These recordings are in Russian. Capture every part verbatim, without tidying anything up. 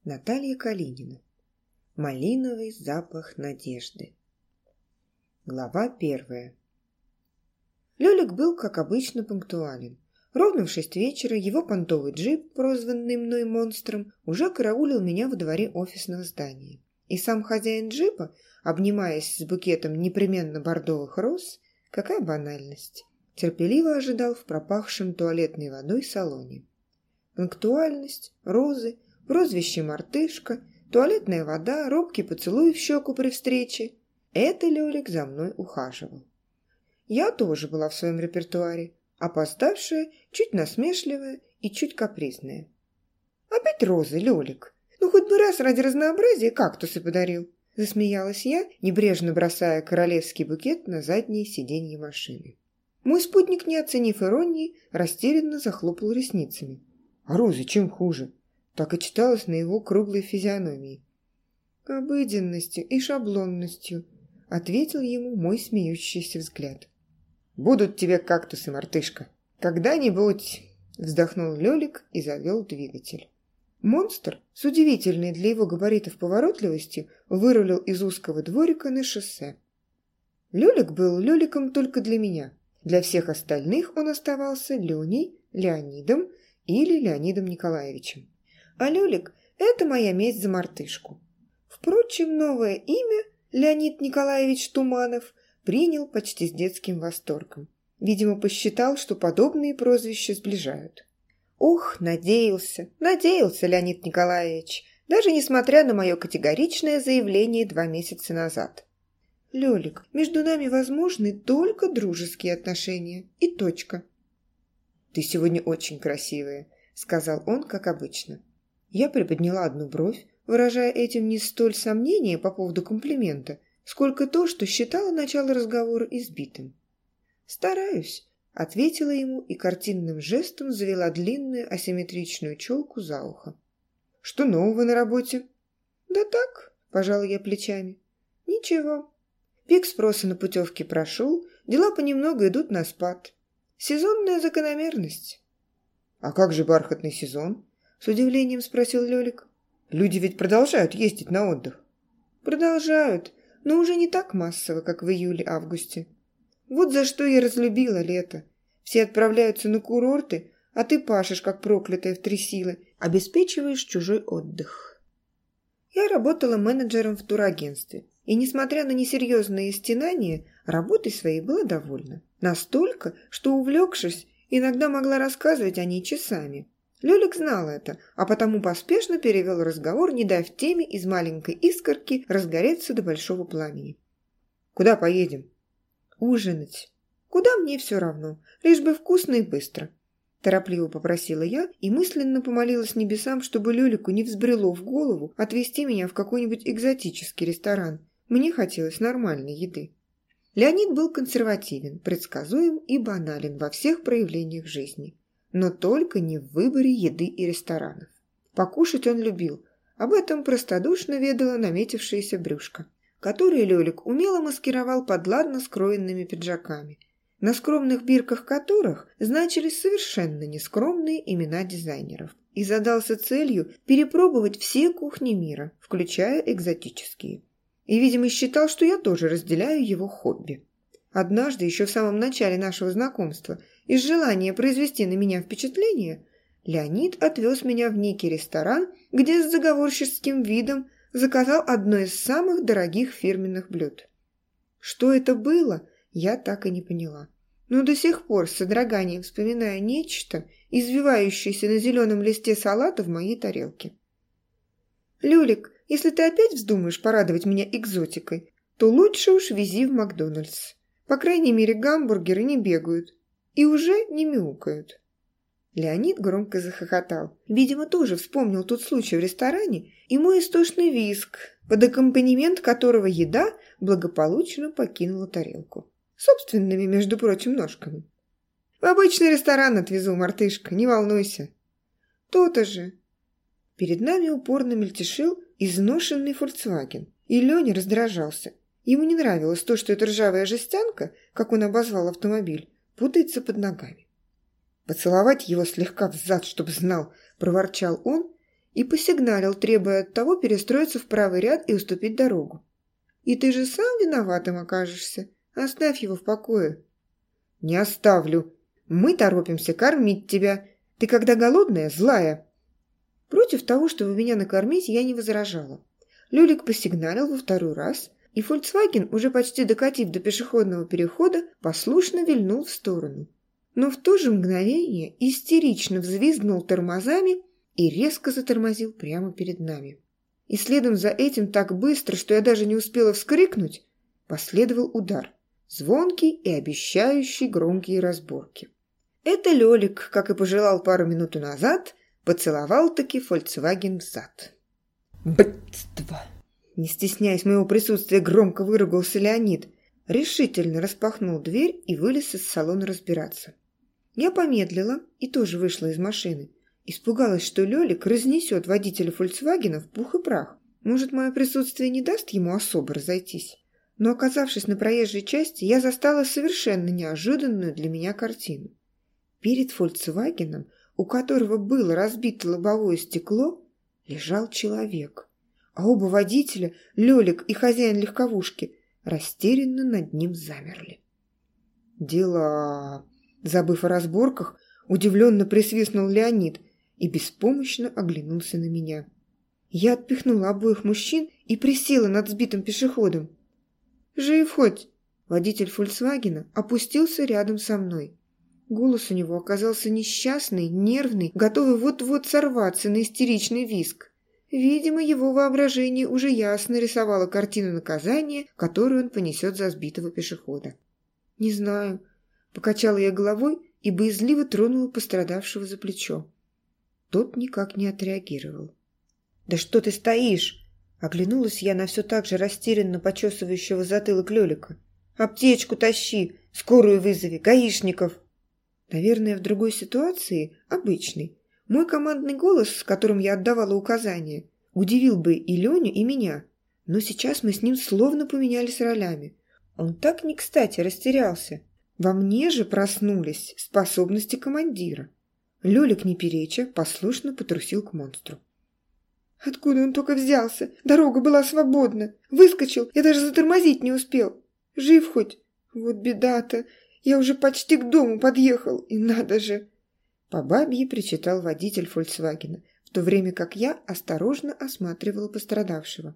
Наталья Калинина. Малиновый запах надежды. Глава первая. Лёлик был, как обычно, пунктуален. Ровно в шесть вечера его понтовый джип, прозванный мной монстром, уже караулил меня во дворе офисного здания. И сам хозяин джипа, обнимаясь с букетом непременно бордовых роз, какая банальность, терпеливо ожидал в пропахшем туалетной водой салоне. Пунктуальность, розы, прозвище «Мартышка», туалетная вода, робкий поцелуй в щеку при встрече. Это Лёлик за мной ухаживал. Я тоже была в своем репертуаре, опоздавшая, чуть насмешливая и чуть капризная. «Опять розы, Лёлик? Ну, хоть бы раз ради разнообразия кактусы подарил!» Засмеялась я, небрежно бросая королевский букет на заднее сиденье машины. Мой спутник, не оценив иронии, растерянно захлопал ресницами. «А розы чем хуже?» Так и читалось на его круглой физиономии. «Обыденностью и шаблонностью», — ответил ему мой смеющийся взгляд. «Будут тебе кактусы, мартышка. Когда-нибудь», — вздохнул Лёлик и завел двигатель. Монстр, с удивительной для его габаритов поворотливостью, вырулил из узкого дворика на шоссе. Лёлик был Лёликом только для меня. Для всех остальных он оставался Леней, Леонидом или Леонидом Николаевичем. А Лёлик – это моя месть за мартышку. Впрочем, новое имя, Леонид Николаевич Туманов, принял почти с детским восторгом. Видимо, посчитал, что подобные прозвища сближают. Ох, надеялся, надеялся Леонид Николаевич, даже несмотря на мое категоричное заявление два месяца назад. «Лёлик, между нами возможны только дружеские отношения. И точка». «Ты сегодня очень красивая», – сказал он, как обычно. Я приподняла одну бровь, выражая этим не столь сомнение по поводу комплимента, сколько то, что считала начало разговора избитым. «Стараюсь», — ответила ему и картинным жестом завела длинную асимметричную челку за ухо. «Что нового на работе?» «Да так», — пожала я плечами. «Ничего. Пик спроса на путевки прошел, дела понемногу идут на спад. Сезонная закономерность». «А как же бархатный сезон?» — с удивлением спросил Лёлик. «Люди ведь продолжают ездить на отдых». «Продолжают, но уже не так массово, как в июле-августе. Вот за что я разлюбила лето. Все отправляются на курорты, а ты пашешь, как проклятая в три силы, обеспечиваешь чужой отдых». Я работала менеджером в турагентстве, и, несмотря на несерьезные стенания, работой своей была довольна. Настолько, что, увлекшись, иногда могла рассказывать о ней часами. Лёлик знал это, а потому поспешно перевел разговор, не дав теме из маленькой искорки разгореться до большого пламени. «Куда поедем?» «Ужинать. Куда мне все равно, лишь бы вкусно и быстро», – торопливо попросила я и мысленно помолилась небесам, чтобы Лёлику не взбрело в голову отвезти меня в какой-нибудь экзотический ресторан. Мне хотелось нормальной еды. Леонид был консервативен, предсказуем и банален во всех проявлениях жизни. Но только не в выборе еды и ресторанов. Покушать он любил. Об этом простодушно ведала наметившаяся брюшко, которую Лёлик умело маскировал под ладно скроенными пиджаками, на скромных бирках которых значились совершенно нескромные имена дизайнеров, и задался целью перепробовать все кухни мира, включая экзотические. И, видимо, считал, что я тоже разделяю его хобби. Однажды, еще в самом начале нашего знакомства, из желания произвести на меня впечатление, Леонид отвез меня в некий ресторан, где с заговорщическим видом заказал одно из самых дорогих фирменных блюд. Что это было, я так и не поняла. Но до сих пор с содроганием вспоминаю нечто, извивающееся на зеленом листе салата в моей тарелке. «Лёлик, если ты опять вздумаешь порадовать меня экзотикой, то лучше уж вези в Макдональдс. По крайней мере, гамбургеры не бегают и уже не мяукают». Леонид громко захохотал. Видимо, тоже вспомнил тот случай в ресторане и мой истошный визг, под аккомпанемент которого еда благополучно покинула тарелку. Собственными, между прочим, ножками. «В обычный ресторан отвезу, мартышка, не волнуйся». «То-то же». Перед нами упорно мельтешил изношенный «Фольксваген», и Леня раздражался. Ему не нравилось то, что эта ржавая жестянка, как он обозвал автомобиль, путается под ногами. «Поцеловать его слегка взад, чтоб знал», – проворчал он и посигналил, требуя от того перестроиться в правый ряд и уступить дорогу. «И ты же сам виноватым окажешься. Оставь его в покое». «Не оставлю. Мы торопимся кормить тебя. Ты когда голодная, злая». Против того, чтобы меня накормить, я не возражала. Лёлик посигналил во второй раз, и «Фольксваген», уже почти докатив до пешеходного перехода, послушно вильнул в сторону. Но в то же мгновение истерично взвизгнул тормозами и резко затормозил прямо перед нами. И следом за этим так быстро, что я даже не успела вскрикнуть, последовал удар, звонкий и обещающий громкие разборки. Это Лёлик, как и пожелал пару минут назад, поцеловал-таки «Фольксваген» в зад. «Бытство!» Не стесняясь моего присутствия, громко выругался Леонид, решительно распахнул дверь и вылез из салона разбираться. Я помедлила и тоже вышла из машины. Испугалась, что Лёлик разнесет водителя «Фольксвагена» в пух и прах. Может, мое присутствие не даст ему особо разойтись. Но, оказавшись на проезжей части, я застала совершенно неожиданную для меня картину. Перед «Фольксвагеном», у которого было разбито лобовое стекло, лежал человек. А оба водителя, Лёлик и хозяин легковушки, растерянно над ним замерли. «Дела!» Забыв о разборках, удивленно присвистнул Леонид и беспомощно оглянулся на меня. Я отпихнула обоих мужчин и присела над сбитым пешеходом. «Жив хоть?» Водитель «Фольксвагена» опустился рядом со мной. Голос у него оказался несчастный, нервный, готовый вот-вот сорваться на истеричный визг. Видимо, его воображение уже ясно рисовало картину наказания, которую он понесет за сбитого пешехода. «Не знаю», — покачала я головой и боязливо тронула пострадавшего за плечо. Тот никак не отреагировал. «Да что ты стоишь?» — оглянулась я на все так же растерянно почесывающего затылок Лёлика. «Аптечку тащи, скорую вызови, гаишников!» Наверное, в другой ситуации, обычной, мой командный голос, с которым я отдавала указания, удивил бы и Леню, и меня. Но сейчас мы с ним словно поменялись ролями. Он так не кстати растерялся. Во мне же проснулись способности командира. Лёлик, не переча, послушно потрусил к монстру. «Откуда он только взялся? Дорога была свободна. Выскочил, я даже затормозить не успел. Жив хоть? Вот беда-то. Я уже почти к дому подъехал, и надо же!» По бабье причитал водитель «Фольксвагена», в то время как я осторожно осматривала пострадавшего.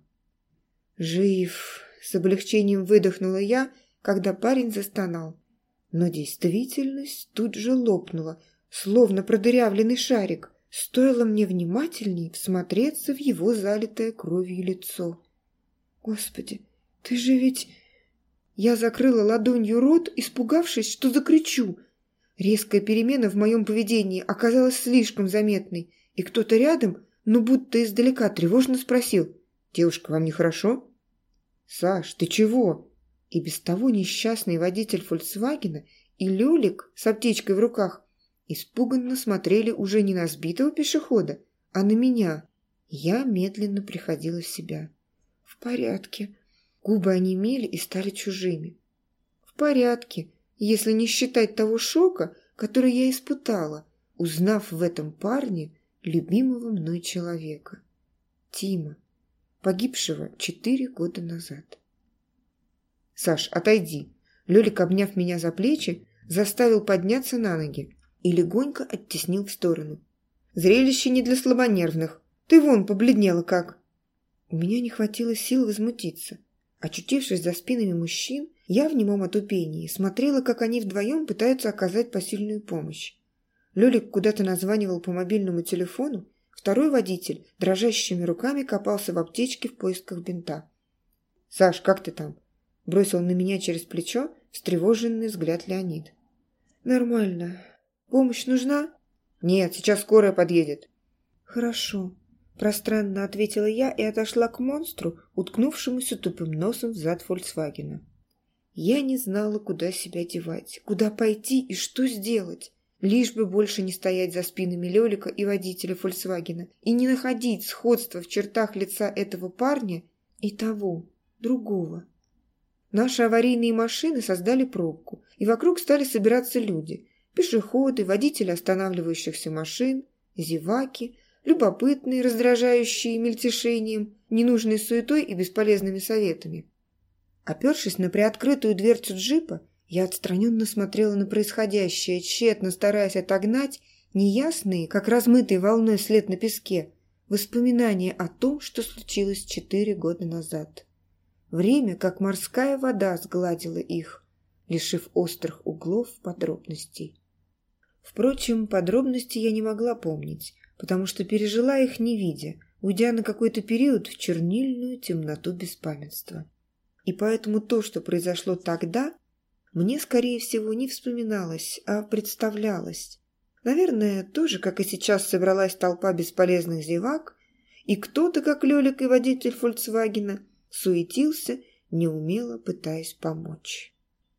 «Жив!» — с облегчением выдохнула я, когда парень застонал. Но действительность тут же лопнула, словно продырявленный шарик. Стоило мне внимательней всмотреться в его залитое кровью лицо. «Господи, ты же ведь...» Я закрыла ладонью рот, испугавшись, что закричу. Резкая перемена в моем поведении оказалась слишком заметной, и кто-то рядом, ну будто издалека, тревожно спросил: «Девушка, вам нехорошо?» «Саш, ты чего?» И без того несчастный водитель «Фольксвагена» и Лёлик с аптечкой в руках испуганно смотрели уже не на сбитого пешехода, а на меня. Я медленно приходила в себя. «В порядке». Губы онемели и стали чужими. «В порядке, если не считать того шока, который я испытала, узнав в этом парне любимого мной человека. Тима, погибшего четыре года назад». «Саш, отойди!» Лёлик, обняв меня за плечи, заставил подняться на ноги и легонько оттеснил в сторону. «Зрелище не для слабонервных. Ты вон побледнела как!» У меня не хватило сил возмутиться. Очутившись за спинами мужчин, я в немом отупении смотрела, как они вдвоем пытаются оказать посильную помощь. Лёлик куда-то названивал по мобильному телефону, второй водитель дрожащими руками копался в аптечке в поисках бинта. «Саш, как ты там?» – бросил на меня через плечо встревоженный взгляд Леонид. «Нормально. Помощь нужна?» «Нет, сейчас скорая подъедет». «Хорошо». Пространно ответила я и отошла к монстру, уткнувшемуся тупым носом в зад «Фольксвагена». Я не знала, куда себя девать, куда пойти и что сделать, лишь бы больше не стоять за спинами Лёлика и водителя «Фольксвагена» и не находить сходства в чертах лица этого парня и того, другого. Наши аварийные машины создали пробку, и вокруг стали собираться люди, пешеходы, водители останавливающихся машин, зеваки, любопытные, раздражающие мельтешением, ненужной суетой и бесполезными советами. Опершись на приоткрытую дверцу джипа, я отстраненно смотрела на происходящее, тщетно стараясь отогнать неясные, как размытый волной след на песке, воспоминания о том, что случилось четыре года назад. Время, как морская вода, сгладило их, лишив острых углов подробностей. Впрочем, подробности я не могла помнить, потому что пережила их не видя, уйдя на какой-то период в чернильную темноту беспамятства. И поэтому то, что произошло тогда, мне, скорее всего, не вспоминалось, а представлялось. Наверное, тоже, как и сейчас, собралась толпа бесполезных зевак, и кто-то, как Лёлик и водитель «Фольксвагена», суетился, неумело пытаясь помочь.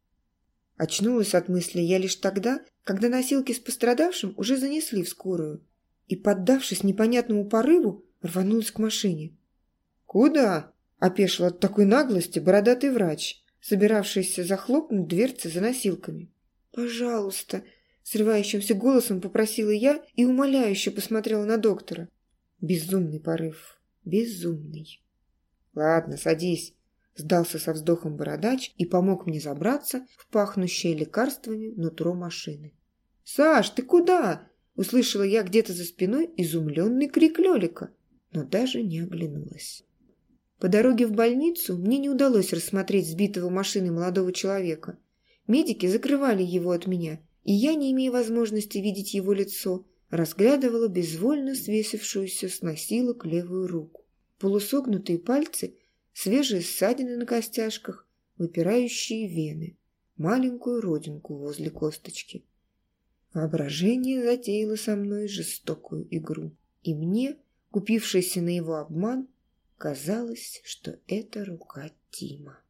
Очнулась от мысли я лишь тогда, когда носилки с пострадавшим уже занесли в скорую, и, поддавшись непонятному порыву, рванулась к машине. «Куда?» – опешил от такой наглости бородатый врач, собиравшийся захлопнуть дверцы за носилками. «Пожалуйста!» – срывающимся голосом попросила я и умоляюще посмотрела на доктора. Безумный порыв, безумный. «Ладно, садись», – сдался со вздохом бородач и помог мне забраться в пахнущее лекарствами нутро машины. «Саш, ты куда?» – услышала я где-то за спиной изумленный крик Лёлика, но даже не оглянулась. По дороге в больницу мне не удалось рассмотреть сбитого машиной молодого человека. Медики закрывали его от меня, и я, не имея возможности видеть его лицо, разглядывала безвольно свесившуюся с носилок левую руку. Полусогнутые пальцы, свежие ссадины на костяшках, выпирающие вены, маленькую родинку возле косточки. Воображение затеяло со мной жестокую игру, и мне, купившейся на его обман, казалось, что это рука Тима.